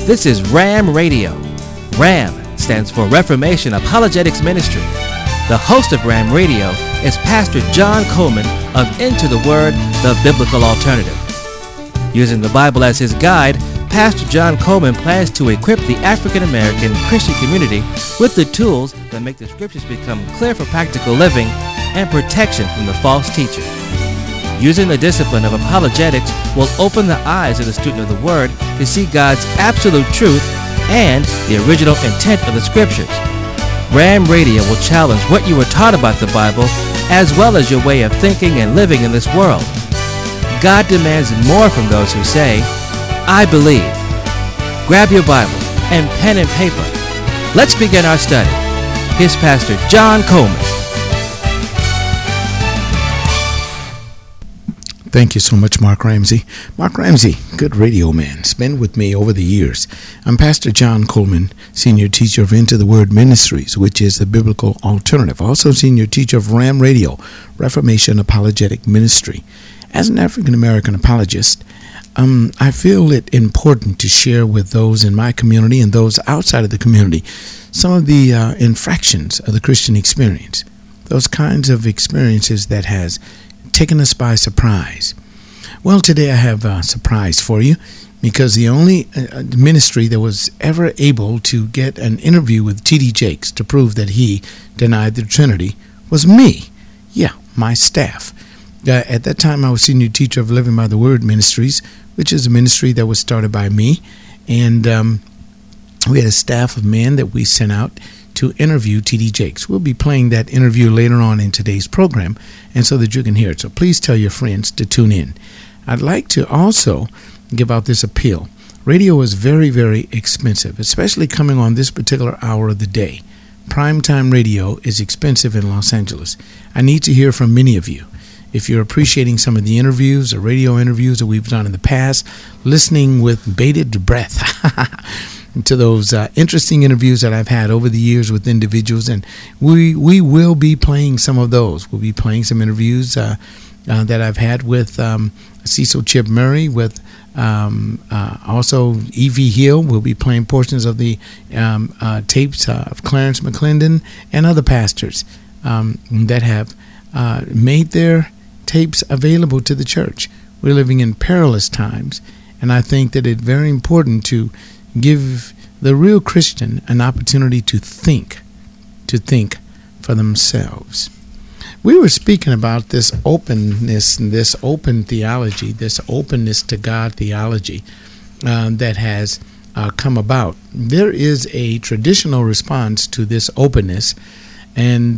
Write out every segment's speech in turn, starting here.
This is RAM Radio. RAM stands for Reformation Apologetics Ministry. The host of RAM Radio is Pastor John Coleman of Into the Word, the Biblical Alternative. Using the Bible as his guide, Pastor John Coleman plans to equip the African American Christian community with the tools that make the scriptures become clear for practical living and protection from the false teacher. Using the discipline of apologetics will open the eyes of the student of the Word to see God's absolute truth and the original intent of the Scriptures. RAM Radio will challenge what you were taught about the Bible, as well as your way of thinking and living in this world. God demands more from those who say, I believe. Grab your Bible and pen and paper. Let's begin our study. Here's Pastor John Coleman. Thank you so much, Mark Ramsey. Mark Ramsey, good radio man, has been with me over the years. I'm Pastor John Coleman, Senior Teacher of Into the Word Ministries, which is the biblical alternative. Also Senior Teacher of RAM Radio, Reformation Apologetic Ministry. As an African-American apologist, I feel it important to share with those in my community and those outside of the community some of the infractions of the Christian experience, those kinds of experiences that has taken us by surprise. Well, today I have a surprise for you, because the only ministry that was ever able to get an interview with T.D. Jakes to prove that he denied the Trinity was me. Yeah, my staff. At that time, I was Senior Teacher of Living by the Word Ministries, which is a ministry that was started by me. And we had a staff of men that we sent out to interview T.D. Jakes. We'll be playing that interview later on in today's program, and so that you can hear it. So please tell your friends to tune in. I'd like to also give out this appeal. Radio is very, very expensive, especially coming on this particular hour of the day. Primetime radio is expensive in Los Angeles. I need to hear from many of you. If you're appreciating some of the interviews or radio interviews that we've done in the past, listening with bated breath to those interesting interviews that I've had over the years with individuals, and we will be playing some of those. We'll be playing some interviews that I've had with Cecil Chip Murray, with also E.V. Hill. We'll be playing portions of the tapes of Clarence McClendon and other pastors that have made their tapes available to the church. We're living in perilous times, and I think that it's very important to give the real Christian an opportunity to think for themselves. We were speaking about this openness, this open theology, this openness to God theology that has come about. There is a traditional response to this openness, and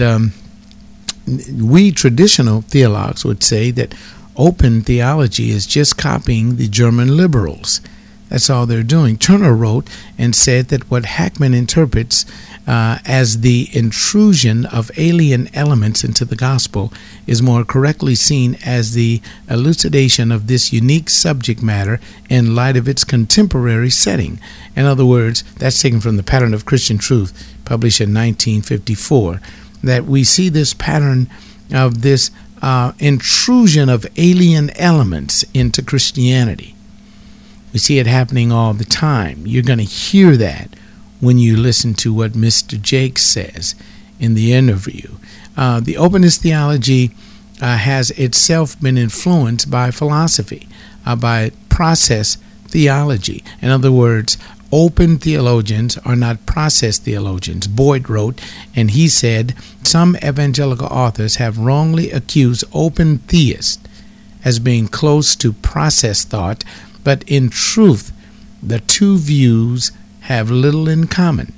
we traditional theologues would say that open theology is just copying the German liberals. That's all they're doing. Turner wrote and said that what Hackman interprets as the intrusion of alien elements into the gospel is more correctly seen as the elucidation of this unique subject matter in light of its contemporary setting. In other words, that's taken from the Pattern of Christian Truth, published in 1954, that we see this pattern of this intrusion of alien elements into Christianity. We see it happening all the time. You're going to hear that when you listen to what Mr. Jakes says in the interview. The openness theology has itself been influenced by philosophy, by process theology. In other words, open theologians are not process theologians. Boyd wrote, and he said, some evangelical authors have wrongly accused open theists as being close to process thought, but in truth, the two views have little in common.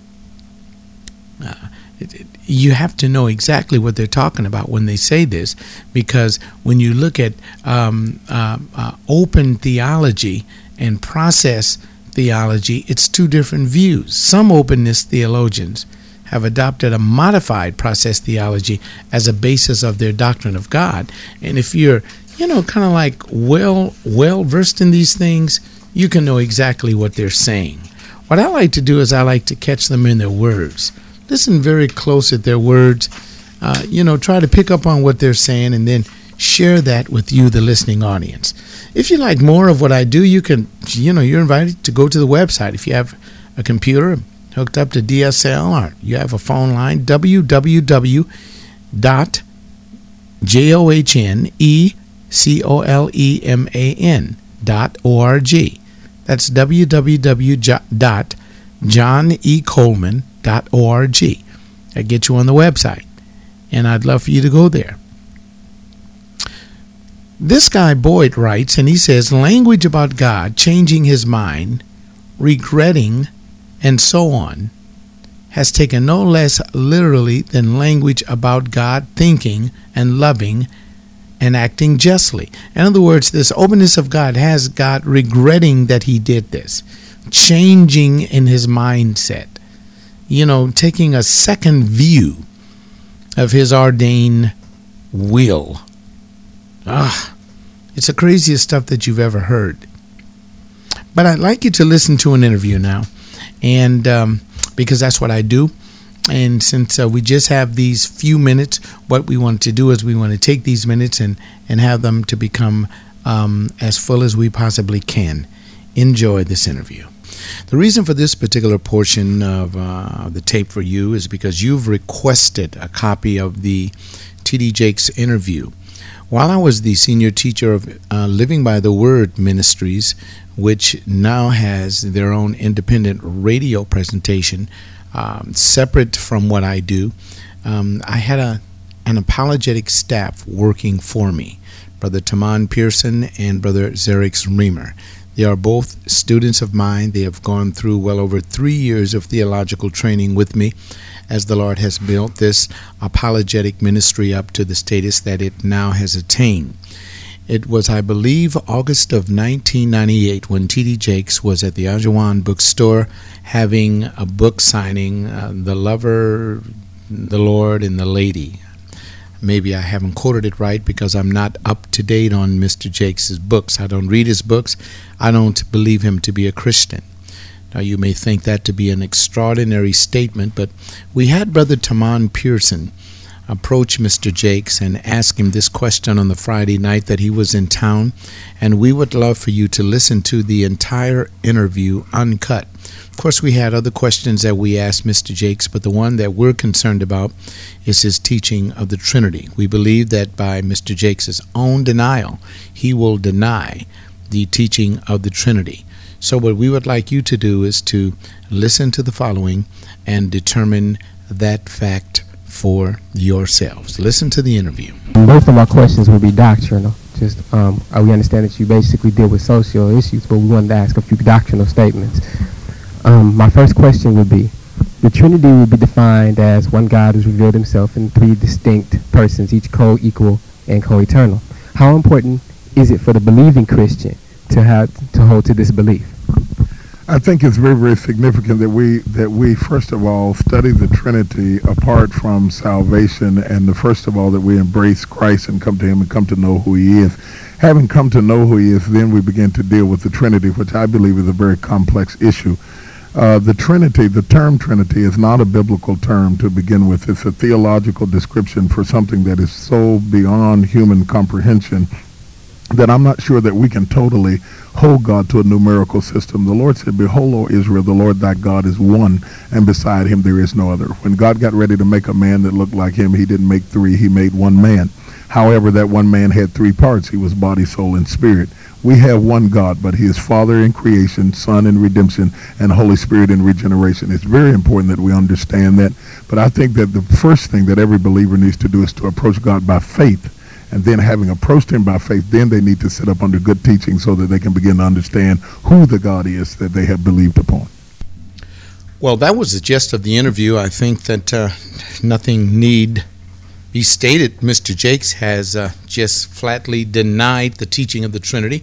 You have to know exactly what they're talking about when they say this, because when you look at open theology and process theology, it's two different views. Some openness theologians have adopted a modified process theology as a basis of their doctrine of God. And if you're kind of like well versed in these things, you can know exactly what they're saying. What I like to do is I like to catch them in their words. Listen very close at their words. Try to pick up on what they're saying and then share that with you, the listening audience. If you like more of what I do, you can, you're invited to go to the website. If you have a computer hooked up to DSL or you have a phone line, www.johnecoleman.org. That's www.johnecoleman.org. That gets you on the website, and I'd love for you to go there. This guy Boyd writes, and he says, language about God changing his mind, regretting, and so on, has taken no less literally than language about God thinking and loving and acting justly. In other words, this openness of God has God regretting that he did this, changing in his mindset, taking a second view of his ordained will. It's the craziest stuff that you've ever heard. But I'd like you to listen to an interview now, and because that's what I do. And since we just have these few minutes, what we want to do is we want to take these minutes and have them to become as full as we possibly can. Enjoy this interview. The reason for this particular portion of the tape for you is because you've requested a copy of the T.D. Jakes interview. While I was the senior teacher of Living by the Word Ministries, which now has their own independent radio presentation, separate from what I do, I had an apologetic staff working for me, Brother Taman Pearson and Brother Xerix Reamer. They are both students of mine. They have gone through well over 3 years of theological training with me as the Lord has built this apologetic ministry up to the status that it now has attained. It was, I believe, August of 1998 when T.D. Jakes was at the Ajuan bookstore having a book signing, The Lover, the Lord, and the Lady. Maybe I haven't quoted it right because I'm not up to date on Mr. Jakes' books. I don't read his books. I don't believe him to be a Christian. Now, you may think that to be an extraordinary statement, but we had Brother Taman Pearson approach Mr. Jakes and ask him this question on the Friday night that he was in town, and we would love for you to listen to the entire interview uncut. Of course, we had other questions that we asked Mr. Jakes, but the one that we're concerned about is his teaching of the Trinity. We believe that by Mr. Jakes' own denial, he will deny the teaching of the Trinity. So what we would like you to do is to listen to the following and determine that fact for yourselves. Listen to the interview. Most of my questions will be doctrinal. We understand that you basically deal with social issues, but we wanted to ask a few doctrinal statements. My first question would be, the Trinity would be defined as one God who's revealed himself in three distinct persons, each co-equal and co-eternal. How important is it for the believing Christian to hold to this belief? I think it's very, very significant that we first of all study the Trinity apart from salvation, and first of all that we embrace Christ and come to him and come to know who he is. Having come to know who he is, then we begin to deal with the Trinity, which I believe is a very complex issue. The Trinity, the term Trinity, is not a biblical term to begin with. It's a theological description for something that is so beyond human comprehension that I'm not sure that we can totally hold God to a numerical system. The Lord said, "Behold, O Israel, the Lord thy God is one, and beside him there is no other." When God got ready to make a man that looked like him, he didn't make three, he made one man. However, that one man had three parts. He was body, soul, and spirit. We have one God, but he is Father in creation, Son in redemption, and Holy Spirit in regeneration. It's very important that we understand that. But I think that the first thing that every believer needs to do is to approach God by faith. And then having approached him by faith, then they need to sit up under good teaching so that they can begin to understand who the God is that they have believed upon. Well, that was the gist of the interview. I think that nothing need be stated. Mr. Jakes has just flatly denied the teaching of the Trinity.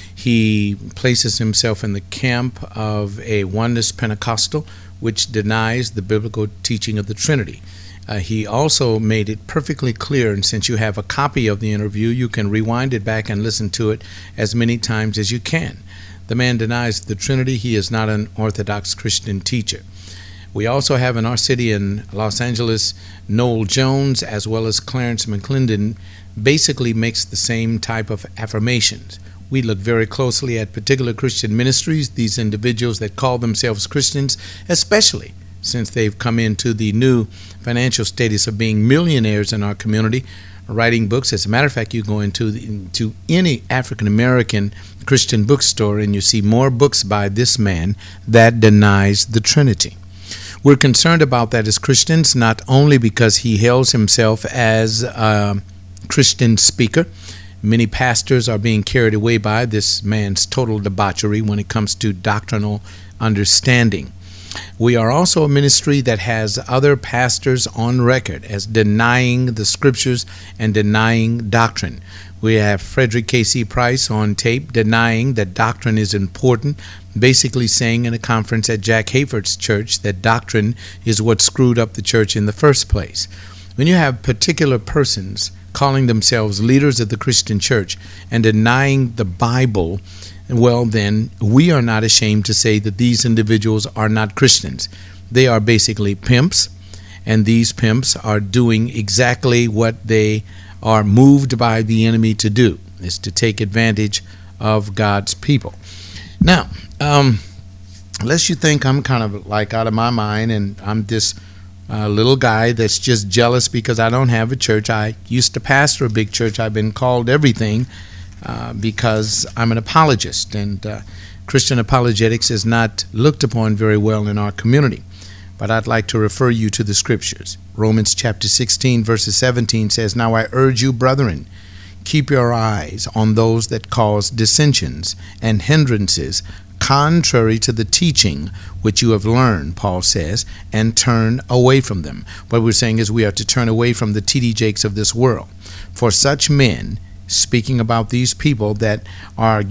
He places himself in the camp of a oneness Pentecostal, which denies the biblical teaching of the Trinity. He also made it perfectly clear, and since you have a copy of the interview, you can rewind it back and listen to it as many times as you can. The man denies the Trinity. He is not an Orthodox Christian teacher. We also have in our city in Los Angeles, Noel Jones, as well as Clarence McClendon, basically makes the same type of affirmations. We look very closely at particular Christian ministries, these individuals that call themselves Christians, especially since they've come into the new financial status of being millionaires in our community, writing books. As a matter of fact, you go into any African-American Christian bookstore and you see more books by this man that denies the Trinity. We're concerned about that as Christians, not only because he hails himself as a Christian speaker. Many pastors are being carried away by this man's total debauchery when it comes to doctrinal understanding. We are also a ministry that has other pastors on record as denying the scriptures and denying doctrine. We have Frederick K.C. Price on tape denying that doctrine is important, basically saying in a conference at Jack Hayford's church that doctrine is what screwed up the church in the first place. When you have particular persons calling themselves leaders of the Christian church and denying the Bible, well, then we are not ashamed to say that these individuals are not Christians. They are basically pimps, and these pimps are doing exactly what they are moved by the enemy to do, is to take advantage of God's people. Now, unless you think I'm kind of like out of my mind and I'm this little guy that's just jealous because I don't have a church. I used to pastor a big church. I've been called everything because I'm an apologist, and Christian apologetics is not looked upon very well in our community. But I'd like to refer you to the scriptures. Romans chapter 16 verses 17 says, "Now I urge you, brethren, keep your eyes on those that cause dissensions and hindrances contrary to the teaching which you have learned," Paul says, "and turn away from them." What we're saying is we are to turn away from the T.D. Jakes of this world. For such men, speaking about these people that are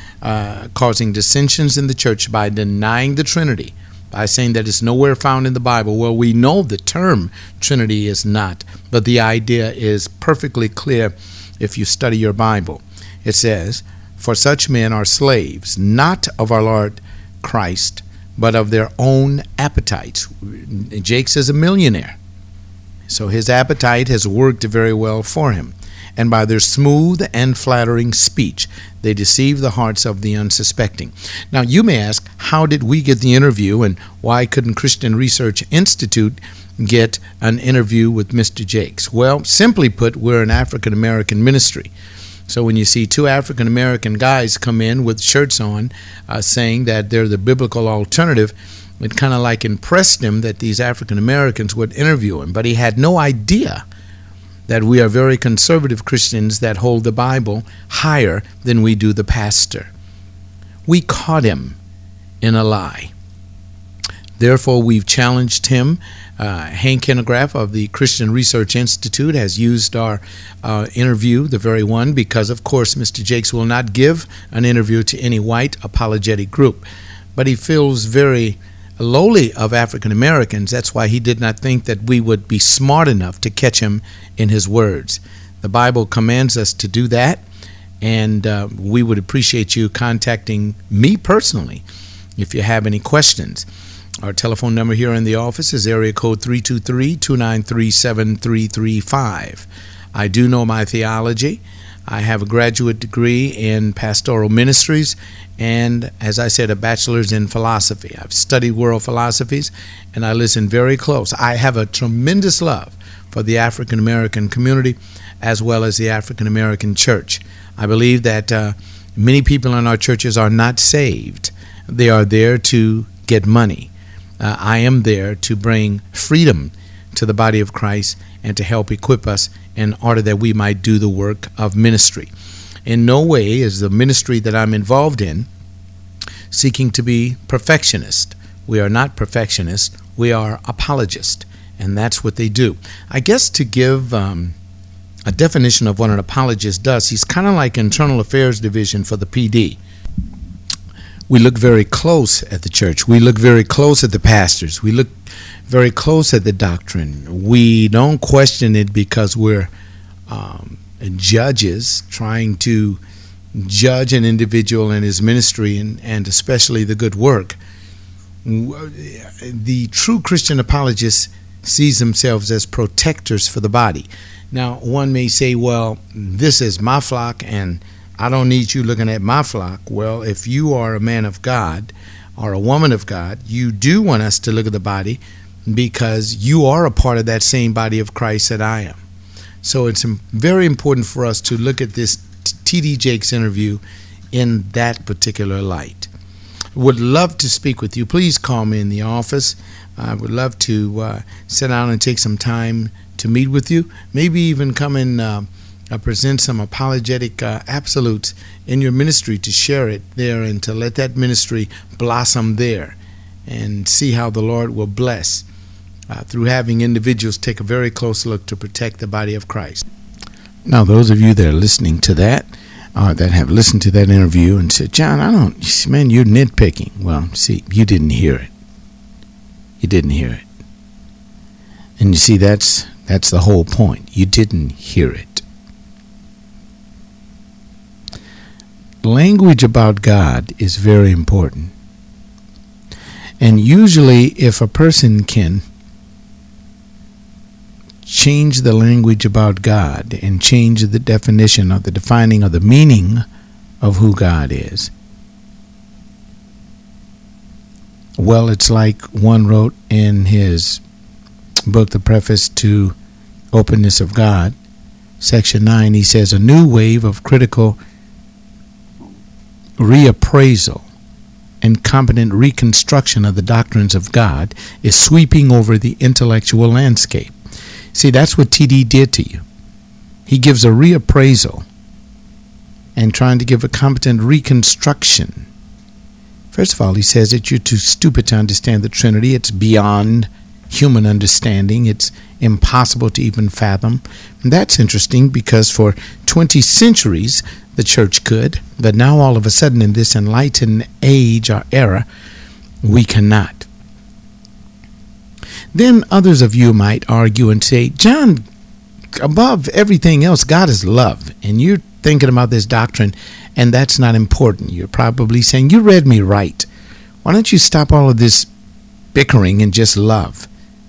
causing dissensions in the church by denying the Trinity, by saying that it's nowhere found in the Bible. Well, we know the term Trinity is not, but the idea is perfectly clear if you study your Bible. It says, "For such men are slaves, not of our Lord Christ, but of their own appetites." Jakes is a millionaire, so his appetite has worked very well for him. "And by their smooth and flattering speech, they deceive the hearts of the unsuspecting." Now, you may ask, how did we get the interview, and why couldn't Christian Research Institute get an interview with Mr. Jakes? Well, simply put, we're an African-American ministry. So when you see two African-American guys come in with shirts on saying that they're the biblical alternative, it kind of like impressed him that these African-Americans would interview him. But he had no idea that we are very conservative Christians that hold the Bible higher than we do the pastor. We caught him in a lie. Therefore, we've challenged him. Hank Hanegraaff of the Christian Research Institute has used our interview, the very one, because, of course, Mr. Jakes will not give an interview to any white apologetic group. But he feels very lowly of African Americans. That's why he did not think that we would be smart enough to catch him in his words. The Bible commands us to do that, and we would appreciate you contacting me personally if you have any questions. Our telephone number here in the office is area code 323-293-7335. I do know my theology. I have a graduate degree in pastoral ministries and, as I said, a bachelor's in philosophy. I've studied world philosophies, and I listen very close. I have a tremendous love for the African American community as well as the African American church. I believe that many people in our churches are not saved. They are there to get money. I am there to bring freedom to the body of Christ and to help equip us in order that we might do the work of ministry. In no way is the ministry that I'm involved in seeking to be perfectionist. We are not perfectionists. We are apologists, and that's what they do. I guess to give a definition of what an apologist does, he's kind of like Internal Affairs Division for the PD. We look very close at the church. We look very close at the pastors. We look very close at the doctrine. We don't question it because we're judges trying to judge an individual and his ministry and especially the good work. The true Christian apologist sees themselves as protectors for the body. Now, one may say, well, this is my flock and I don't need you looking at my flock. Well, if you are a man of God or a woman of God, you do want us to look at the body because you are a part of that same body of Christ that I am. So it's very important for us to look at this T.D. Jakes interview in that particular light. Would love to speak with you. Please call me in the office. I would love to sit down and take some time to meet with you. Maybe even come and present some apologetic absolutes in your ministry to share it there and to let that ministry blossom there and see how the Lord will bless through having individuals take a very close look to protect the body of Christ. Now, those of you that are listening to that, that have listened to that interview and said, John, man, you're nitpicking. Well, see, you didn't hear it. You didn't hear it. And you see, that's the whole point. You didn't hear it. Language about God is very important. And usually if a person can change the language about God and change the definition or the defining or the meaning of who God is, well, it's like one wrote in his book, the preface to Openness of God, section 9, he says, a new wave of critical reappraisal and competent reconstruction of the doctrines of God is sweeping over the intellectual landscape. See, that's what T.D. did to you. He gives a reappraisal and trying to give a competent reconstruction. First of all, he says that you're too stupid to understand the Trinity. It's beyond human understanding. It's impossible to even fathom. And that's interesting because for 20 centuries, the church could, but now all of a sudden in this enlightened age or era, we cannot. Then others of you might argue and say, John, above everything else, God is love. And you're thinking about this doctrine, and that's not important. You're probably saying, you read me right. Why don't you stop all of this bickering and just love?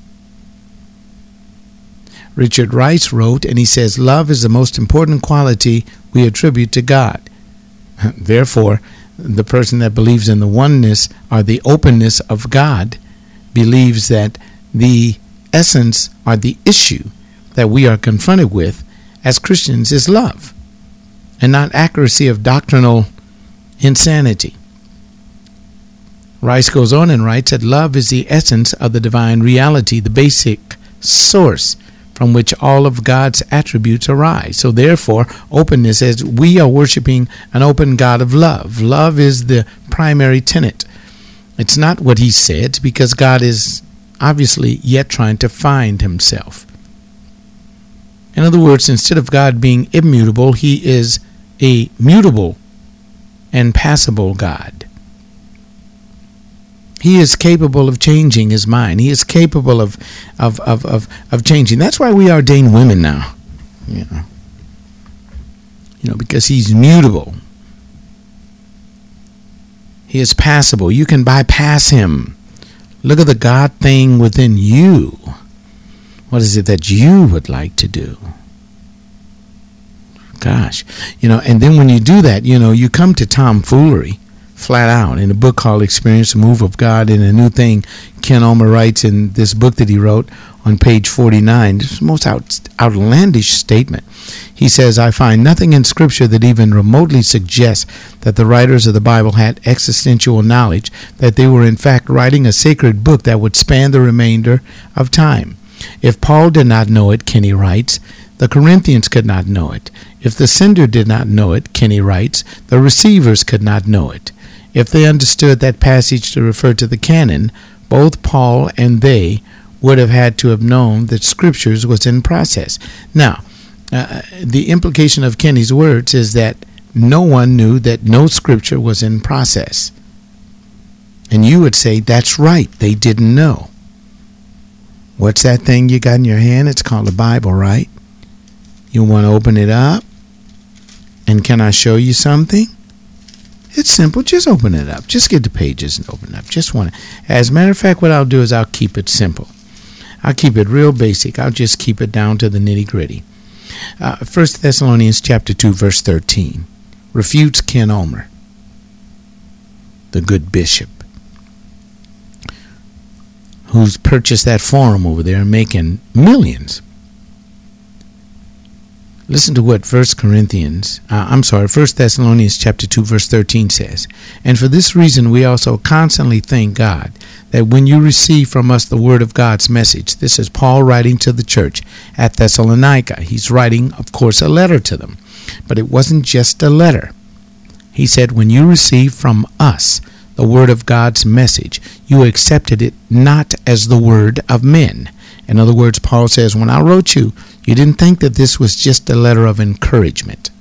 Richard Rice wrote, and he says, love is the most important quality we attribute to God. Therefore, the person that believes in the oneness or the openness of God believes that the essence or the issue that we are confronted with as Christians is love and not accuracy of doctrinal insanity. Rice goes on and writes that love is the essence of the divine reality, the basic source from which all of God's attributes arise. So therefore, openness, as we are worshiping an open God of love. Love is the primary tenet. It's not what he said, because God is obviously yet trying to find himself. In other words, instead of God being immutable, he is a mutable and passable God. He is capable of changing his mind. He is capable of changing. That's why we ordain women now. You know, because he's mutable. He is passable. You can bypass him. Look at the God thing within you. What is it that you would like to do? Gosh. And then when you do that, you come to tomfoolery. Flat out. In a book called Experience the Move of God in a New Thing, Ken Omer writes in this book that he wrote on page 49, this is the most outlandish statement. He says, I find nothing in Scripture that even remotely suggests that the writers of the Bible had existential knowledge, that they were in fact writing a sacred book that would span the remainder of time. If Paul did not know it, Kenny writes, the Corinthians could not know it. If the sender did not know it, Kenny writes, the receivers could not know it. If they understood that passage to refer to the canon, both Paul and they would have had to have known that Scriptures was in process. Now, the implication of Kenny's words is that no one knew that no Scripture was in process. And you would say, that's right, they didn't know. What's that thing you got in your hand? It's called the Bible, right? You want to open it up? And can I show you something? It's simple. Just open it up. Just get the pages and open it up. Just want to. As a matter of fact, what I'll do is I'll keep it simple. I'll keep it real basic. I'll just keep it down to the nitty-gritty. 1 Thessalonians chapter 2, verse 13. refutes Ken Omer, the good bishop, who's purchased that forum over there and making millions. Listen to what 1 Thessalonians chapter 2, verse 13 says. And for this reason we also constantly thank God that when you receive from us the word of God's message, this is Paul writing to the church at Thessalonica. He's writing, of course, a letter to them. But it wasn't just a letter. He said, when you receive from us the word of God's message, you accepted it not as the word of men. In other words, Paul says, when I wrote you, you didn't think that this was just a letter of encouragement.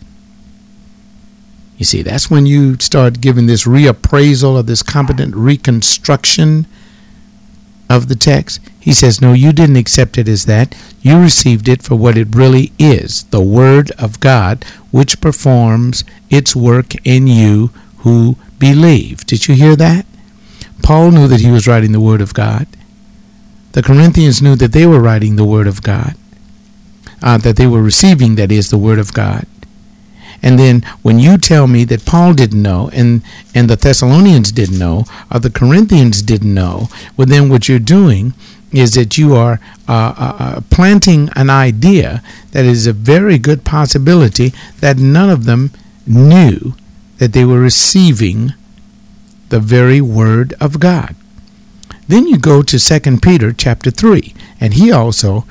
You see, that's when you start giving this reappraisal of this competent reconstruction of the text. He says, no, you didn't accept it as that. You received it for what it really is, the Word of God, which performs its work in you who believe. Did you hear that? Paul knew that he was writing the Word of God. The Corinthians knew that they were writing the Word of God, that they were receiving, that is, the Word of God. And then when you tell me that Paul didn't know and the Thessalonians didn't know or the Corinthians didn't know, well, then what you're doing is that you are planting an idea that is a very good possibility that none of them knew that they were receiving the very Word of God. Then you go to 2 Peter chapter 3, and he also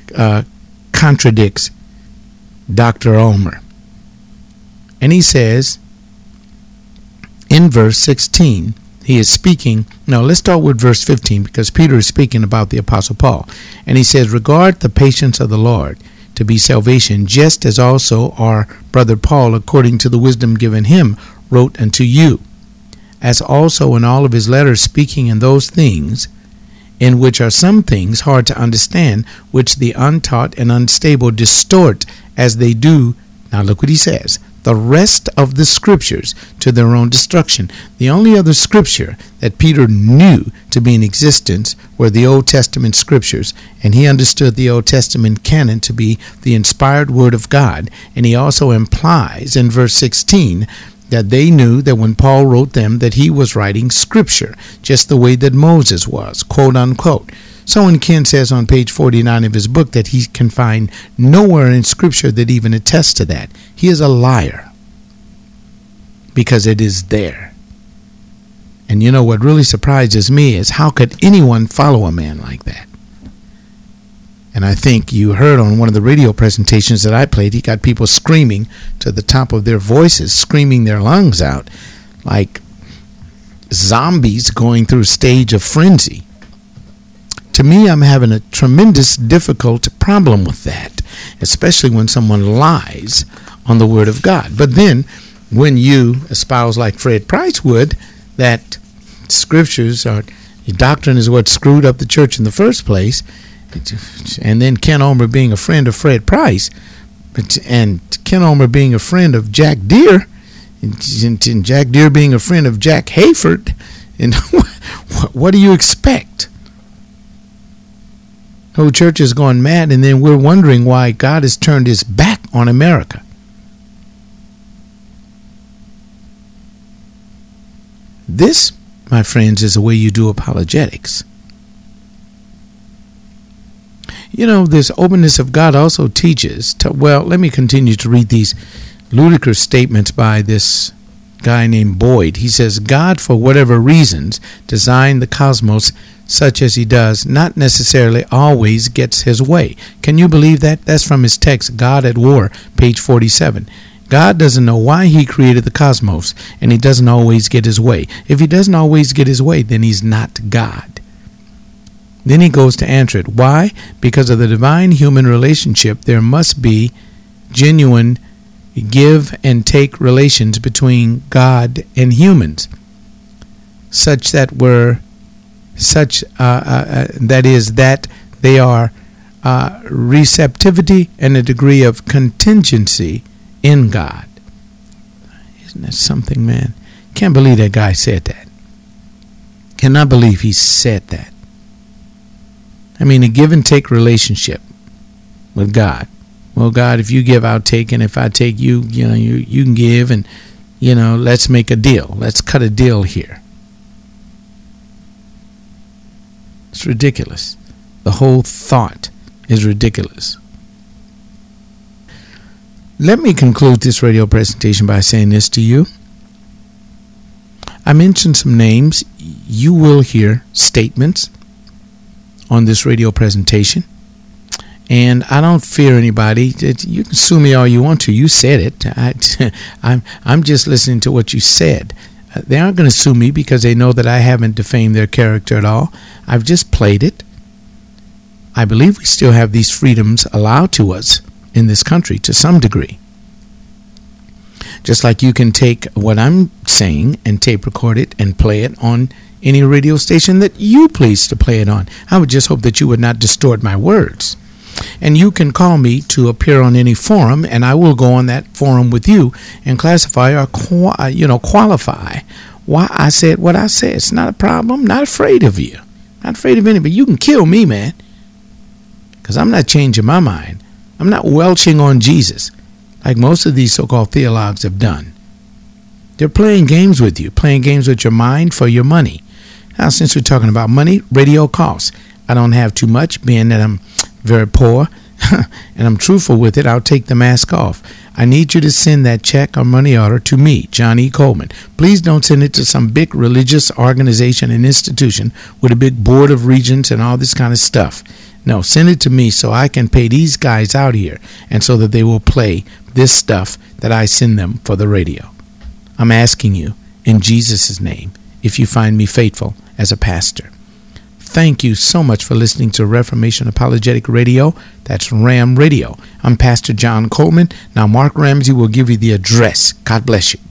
contradicts Dr. Omer. And he says in verse 16, he is speaking. No, let's start with verse 15 because Peter is speaking about the Apostle Paul. And he says, regard the patience of the Lord to be salvation, just as also our brother Paul, according to the wisdom given him, wrote unto you, as also in all of his letters speaking in those things, in which are some things hard to understand, which the untaught and unstable distort as they do. Now look what he says. The rest of the scriptures to their own destruction. The only other scripture that Peter knew to be in existence were the Old Testament scriptures, and he understood the Old Testament canon to be the inspired word of God. And he also implies in verse 16 that they knew that when Paul wrote them that he was writing scripture, just the way that Moses was, quote unquote. So when Ken says on page 49 of his book that he can find nowhere in Scripture that even attests to that, he is a liar, because it is there. And you know what really surprises me is how could anyone follow a man like that? And I think you heard on one of the radio presentations that I played, he got people screaming to the top of their voices, screaming their lungs out like zombies going through a stage of frenzy. To me, I'm having a tremendous difficult problem with that, especially when someone lies on the Word of God. But then when you espouse, like Fred Price would, that scriptures or doctrine is what screwed up the church in the first place, and then Ken Omer being a friend of Fred Price, and Ken Omer being a friend of Jack Deere, and Jack Deere being a friend of Jack Hayford, and what do you expect? Whole church is going mad, and then we're wondering why God has turned his back on America. This, my friends, is the way you do apologetics. You know, this openness of God also teaches, let me continue to read these ludicrous statements by this guy named Boyd. He says, God, for whatever reasons, designed the cosmos such as he does, not necessarily always gets his way. Can you believe that? That's from his text, God at War, page 47. God doesn't know why he created the cosmos, and he doesn't always get his way. If he doesn't always get his way, then he's not God. Then he goes to answer it. Why? Because of the divine-human relationship, there must be genuine give and take relations between God and humans, such that they are receptivity and a degree of contingency in God. Isn't that something, man? Can't believe that guy said that. Cannot believe he said that. I mean, a give and take relationship with God, well, God, if you give, I'll take, and if I take, you can give, and let's make a deal. Let's cut a deal here. It's ridiculous. The whole thought is ridiculous. Let me conclude this radio presentation by saying this to you. I mentioned some names. You will hear statements on this radio presentation. And I don't fear anybody. You can sue me all you want to. You said it. I'm just listening to what you said. They aren't going to sue me because they know that I haven't defamed their character at all. I've just played it. I believe we still have these freedoms allowed to us in this country to some degree. Just like you can take what I'm saying and tape record it and play it on any radio station that you please to play it on. I would just hope that you would not distort my words. And you can call me to appear on any forum, and I will go on that forum with you and classify or qualify why I said what I said. It's not a problem. Not afraid of you. Not afraid of anybody. You can kill me, man, because I'm not changing my mind. I'm not welching on Jesus like most of these so-called theologues have done. They're playing games with you, playing games with your mind for your money. Now, since we're talking about money, radio costs. I don't have too much, being that I'm very poor and I'm truthful with it. I'll take the mask off. I need you to send that check or money order to me, John E. Coleman. Please don't send it to some big religious organization and institution with a big board of regents and all this kind of stuff. No, send it to me so I can pay these guys out here and so that they will play this stuff that I send them for the radio. I'm asking you in Jesus' name if you find me faithful as a pastor. Thank you so much for listening to Reformation Apologetic Radio. That's RAM Radio. I'm Pastor John Coleman. Now Mark Ramsey will give you the address. God bless you.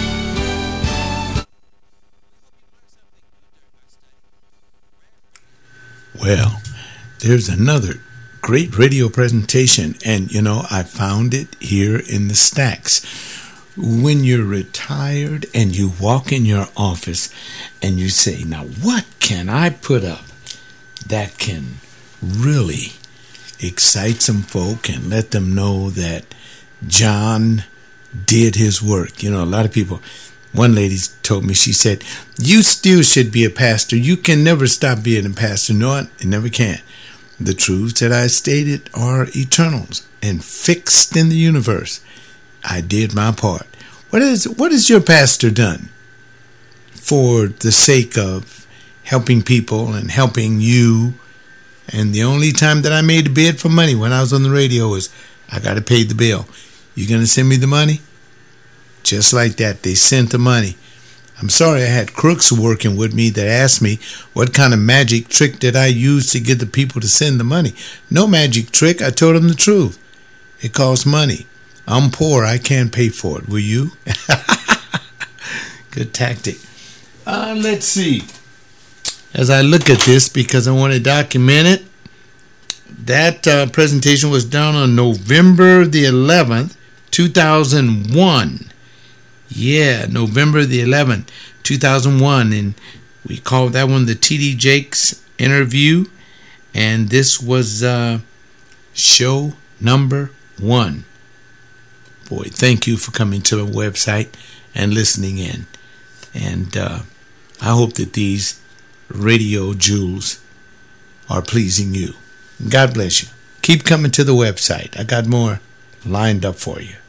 Well, there's another great radio presentation, and I found it here in the stacks. When you're retired and you walk in your office and you say, now what can I put up that can really excite some folk and let them know that John did his work? A lot of people, one lady told me, she said, you still should be a pastor. You can never stop being a pastor. No, it never can. The truths that I stated are eternals and fixed in the universe. I did my part. What has your pastor done for the sake of helping people and helping you? And the only time that I made a bid for money when I was on the radio was, I got to pay the bill. You going to send me the money? Just like that, they sent the money. I'm sorry, I had crooks working with me that asked me what kind of magic trick did I use to get the people to send the money. No magic trick. I told them the truth. It costs money. I'm poor. I can't pay for it. Will you? Good tactic. Let's see. As I look at this, because I want to document it, that presentation was done on November the 11th, 2001. Yeah, November the 11th, 2001. And we called that one the T.D. Jakes interview. And this was show number 1. Boy, thank you for coming to the website and listening in. And I hope that these radio jewels are pleasing you. God bless you. Keep coming to the website. I got more lined up for you.